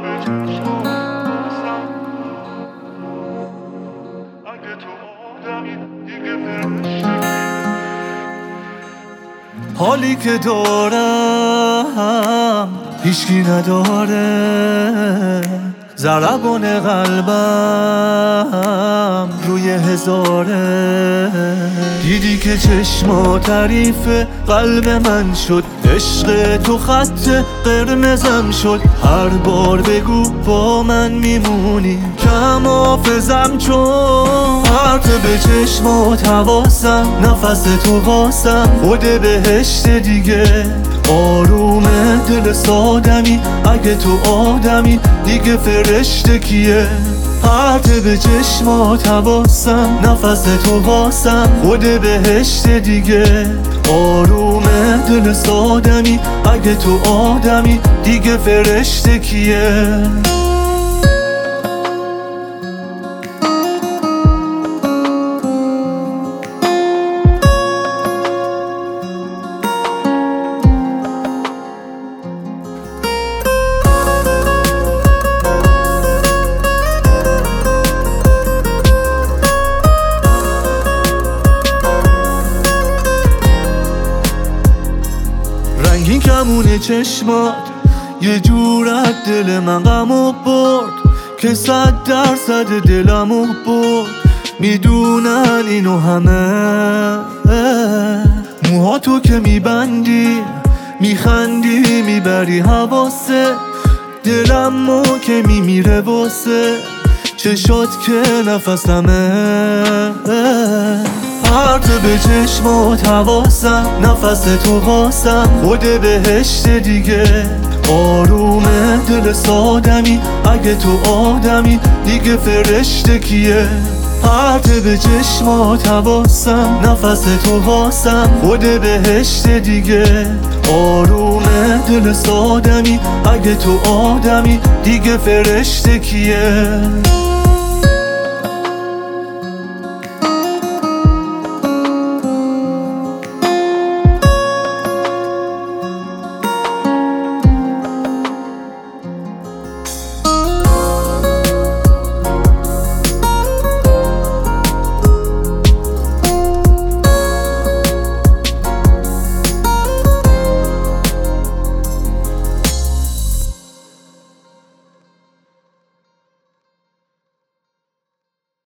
حالی که دارم هیچکی نداره، ضربان قلبم روی هزاره. دیدی که چشما تعریف قلب من شد، عشق تو خط قرمزم شد. هر بار بگو با من میمونی، کم حافظم چون پرت به چشمات حواسم، نفس تو واسم خود بهشت دیگه. آرومه دل سادمی، اگه تو آدمی دیگه فرشته کیه؟ پرت به چشمات حواسم، نفس تو واسم خود بهشت دیگه. آرومه دل سادمی، اگه تو آدمی دیگه فرشته کیه؟ رنگین کمونه چشمات یه جور از دل من غمو برد، که 100% دلمو برد. میدونن اینو همه، موهاتو که میبندی میخندی میبری حواسه، دلمو که میمیره واسه چشات که نفسمه. پرت به چشمات حواسم، نفس تو واسم خود بهشت دیگه. آرومه دل سادمی، اگه تو آدمی دیگه فرشته کیه؟ پرت به چشمات حواسم، نفس تو واسم خود بهشت دیگه. آرومه دل سادمی، اگه تو آدمی دیگه فرشته کیه؟